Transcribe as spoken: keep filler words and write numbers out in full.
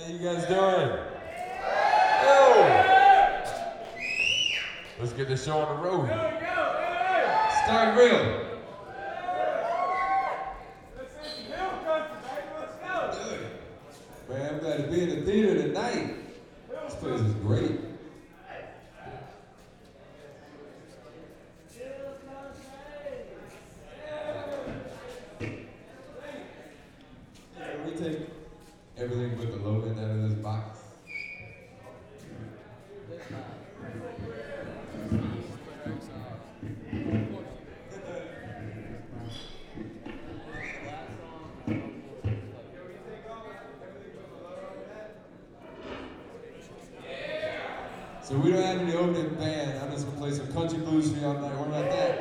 you guys doing? Yo! Let's get the show on the road. Start real. Man, I'm glad to be in the theater tonight. This place is great. We take everything but the Logan out of this box. So we don't have any opening band. I'm just gonna play some country blues for y'all tonight. What about that?